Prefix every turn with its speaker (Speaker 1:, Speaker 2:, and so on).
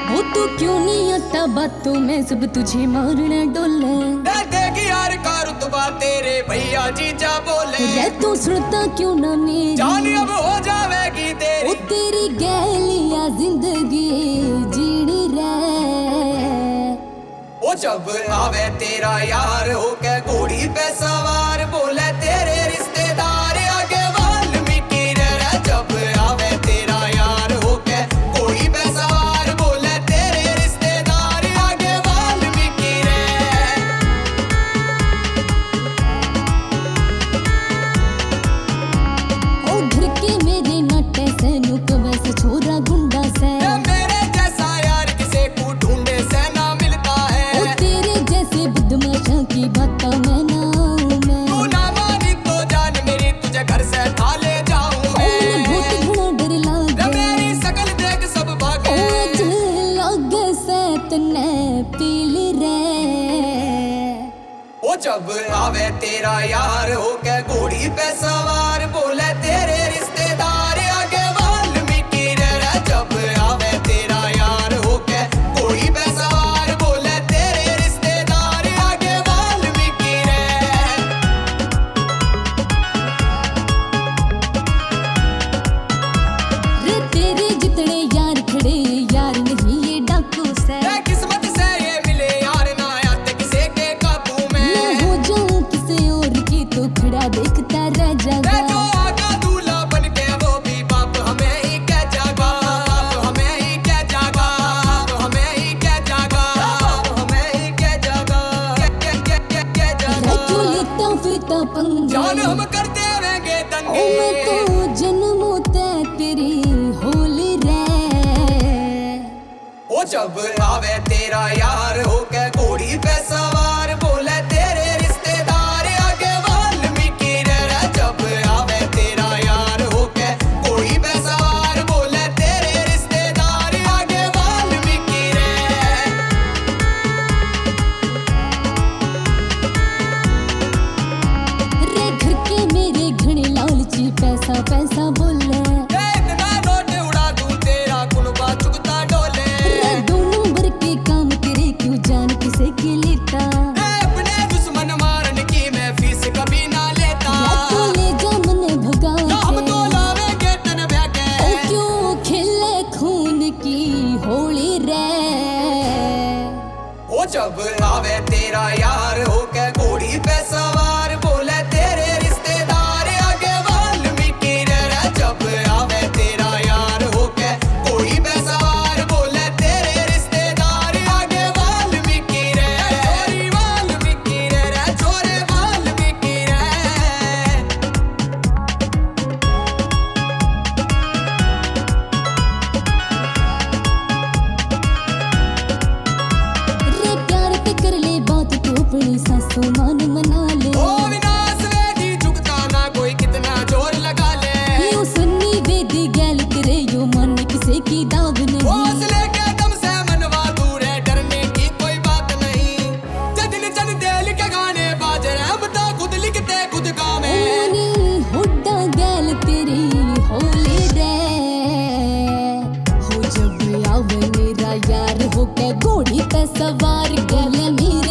Speaker 1: वो तू क्यों नहीं आता बातों में सब तुझे मारने डोले।
Speaker 2: देगी यार का रुतबा तेरे भैया जीजा बोले।
Speaker 1: रे तू सुनता क्यों ना मेरी
Speaker 2: जान अब हो जावेगी तेरी।
Speaker 1: ओ तेरी गहलिया जिंदगी जीनी रे।
Speaker 2: ओ जब आवे तेरा यार होके घोड़ी पे सवार बोले तेरे रिश्तेदार आगे वाल्मीकि रे। जब आवे तेरा यार होके घोड़ी पे सवार बोले तेरे रिश्तेदार आगे वाल्मीकि रे।
Speaker 1: ओ घर के मेरे नाटे से नुक वैसे छोरा गुंडा से।
Speaker 2: मेरे जैसा यार किसे को ढूंढे से ना मिलता है।
Speaker 1: ओ तेरे जैसे बदमाशा की बात मैं ना मैं।
Speaker 2: तू ना मानी तो जान मेरी तुझे घर से उठा ले जाऊं मैं।
Speaker 1: बहुत घना डर लागे
Speaker 2: मेरी शकल देख सब भागे।
Speaker 1: लागे से तने पील रे।
Speaker 2: ओ जब आवे तेरा यार होके घोड़ी पे सवार बोले तेरे रिश्तेदार आगे वाल्मीकि रे। जब आवे तेरा यार होके घोड़ी पे सवार बोले तेरे रिश्तेदार आगे वाल्मीकि रे।
Speaker 1: रे तेरे जितने यार खड़े यार नहीं ये डाकू से।
Speaker 2: किस्मत से ये मिले यार ना आते किसी के काबू में।
Speaker 1: मैं हो जाऊं किसी और की तो खड़ा देखता रह जाएगा।
Speaker 2: जो आगा दूल्हा बन के वो भी बाप हमें ही कह जागा। बाप हमें ही कह जागा। बाप हमें ही कह जागा। बाप हमें ही कह जागा। कह जागा।
Speaker 1: क्यों लेता फिरता पंगे।
Speaker 2: जान हम करते रहेंगे
Speaker 1: ओ
Speaker 2: दंगे।
Speaker 1: मैं तो जन्मों ते तेरी होली रे।
Speaker 2: ओ जब आवे तेरा यार होके घोड़ी पे सवार बोले तेरे रिश्तेदार आगे वाल्मीकि रे। जब आवे तेरा यार होके घोड़ी पे सवार बोले तेरे रिश्तेदार आगे वाल्मीकि रे।
Speaker 1: रे घर के मेरे घने लालची पैसा पैसा बोले।
Speaker 2: इतना नोट उड़ा दूं तेरा कुनबा चुगता डोले।
Speaker 1: रे 2 नंबर के काम करे क्यों जान किसे की लेता।
Speaker 2: अपने दुश्मन मारने की मैं फीस कभी ना लेता।
Speaker 1: तू ले जा मने भगा
Speaker 2: ना हम तो लावेंगे तन भैके।
Speaker 1: ओ क्यों खेले खून की होली रे।
Speaker 2: ओ जब आवे तेरा यार होके घोड़ी पे सवार बोले तेरे रिश्तेदार आगे वाल्मीकि रे। जब आवे तेरा यार होके घोड़ी पे सवार बोले तेरे रिश्तेदार आगे वाल्मीकि रे। छोरी वाल्मीकि रे। छोरे वाल्मीकि रे।
Speaker 1: रे प्यार पे कर ले बात तो अपनी सासू मान मना ले।
Speaker 2: ओ विनाश वेदी झुकता ना कोई कितना जोर लगा ले।
Speaker 1: यो सुन्नी वेदी गैल करे यो मन किसे की दाग नहीं।
Speaker 2: हौसले के दम से मनवा दूर है डरने की कोई बात नहीं। जदिन जन दिल के गाने बाज रहे हम तो खुद लिखते खुद गावे।
Speaker 1: ओनी हुड्डा गैल तेरी होली रे। हो जब आवे मेरा यार होके घोड़ी पे सवार गैल मेरा